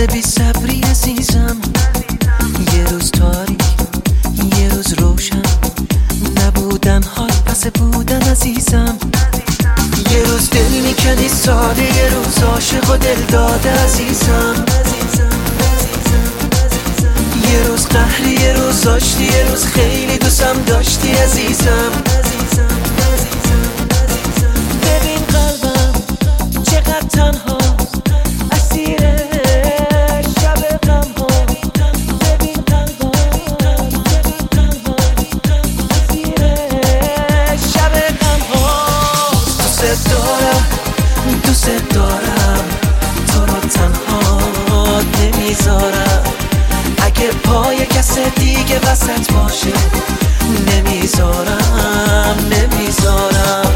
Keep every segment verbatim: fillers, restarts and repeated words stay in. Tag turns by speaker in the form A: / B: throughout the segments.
A: بی صبری عزیزم، یه روز تاریک یه روز روشن، نبودن حال پس بودن عزیزم. یه روز دل میکنی ساده، یه روز عاشق و دل داده عزیزم. یه روز قهری یه روز آشتی، یه روز خیلی دوستم داشتی عزیزم. ببین قلبم چقدر تنها اسیر شب غم ها. ببین قلبم تنها اسیر شب غم ها. دوست دارم دوست دارم تو رو تنها نمیذارم، اگه پای کس دیگه وسط باشه نمیذارم نمیذارم.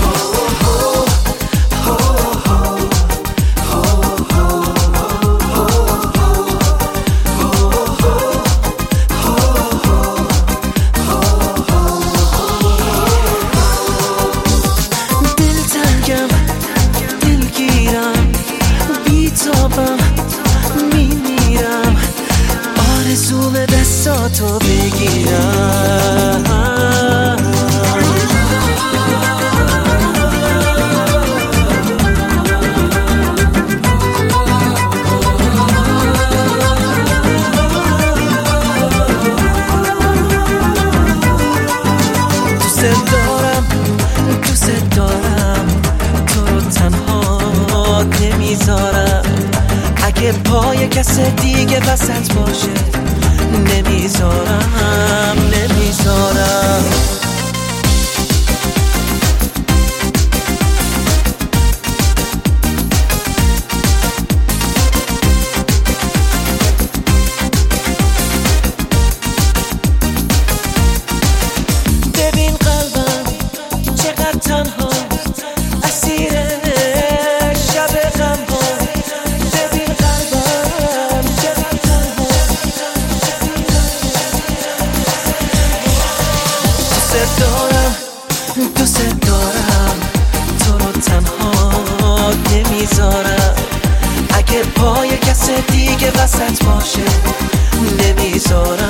A: دلتنگم دلگیرم بیتابم میمیرم، آرزوم دستاتو بگیرم. دوست دارم دوست دارم تو رو تنها نمیذارم، اگه پای کس دیگه وسط باشه نمیذارم نمیذارم. ببین قلبم چقدر تنها اسیر شب غم ها. ببین قلبم چقدر تنها. دوست دارم دوست دارم تو رو تنها نمیذارم، اگه پای کس دیگه وسط باشه نمیذارم